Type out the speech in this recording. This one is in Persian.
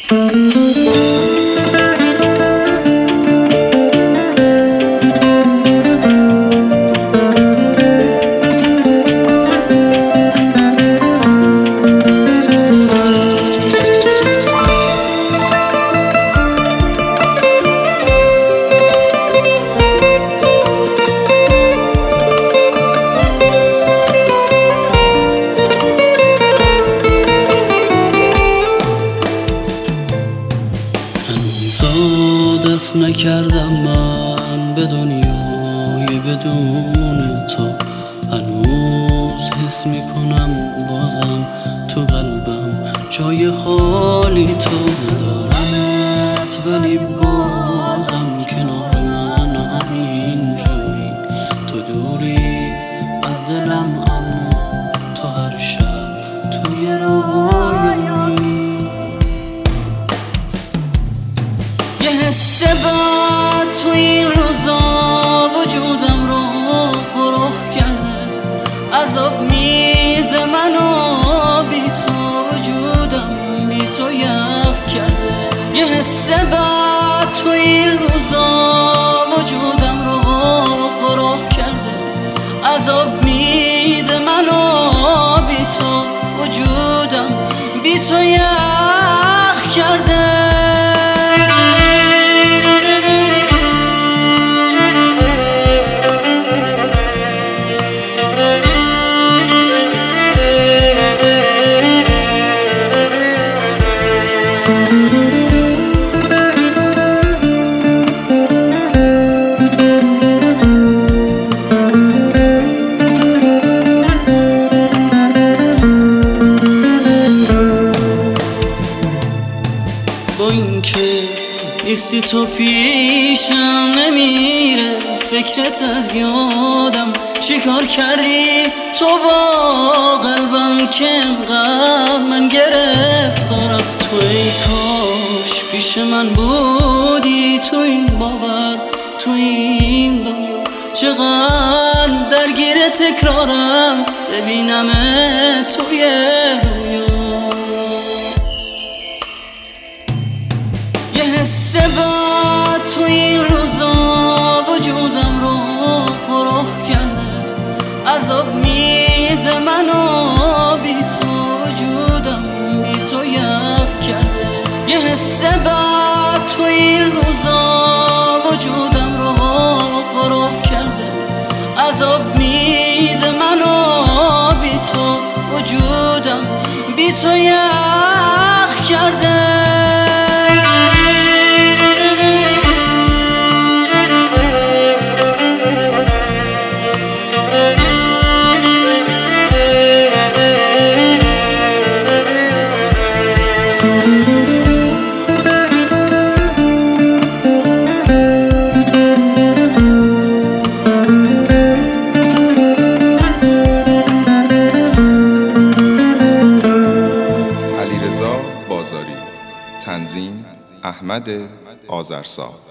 دست نکردم من به دنیای بدون تو، هنوز حس میکنم بازم تو قلبم جای خالی تو. ندارمت ولی بازم کنار من همین جایی، تو دوری از دلم اما تو هر شب توی رویایی. یه حس بد تو این روزا وجودم رو گره کرده، عذاب میده منو بی تو، وجودم بی تو یخ کرده. یه حس بد تو این روزا وجودم رو گره کرده، عذاب میده منو بی تو، وجودم بی تو یخ کرده. با اینکه نیستی تو پیشم نمیره فکرت از یادم، چیکار کردی تو با قلبم که انقدر من گرفتارم. تو ای کاش پیش من بودی، تو این باور تو این دنیا چقدر درگیر تکرارم، ببینم توی رویا. یه حس بد تو این روزا وجودم رو گره کرده، عذاب میده منو بی تو، وجودم بی تو یخ کرده. یه حس بد تو این روزا وجودم رو گره کرده، عذاب میده منو بی تو، وجودم بی تو یخ کرده. تنظیم احمد آذرسا.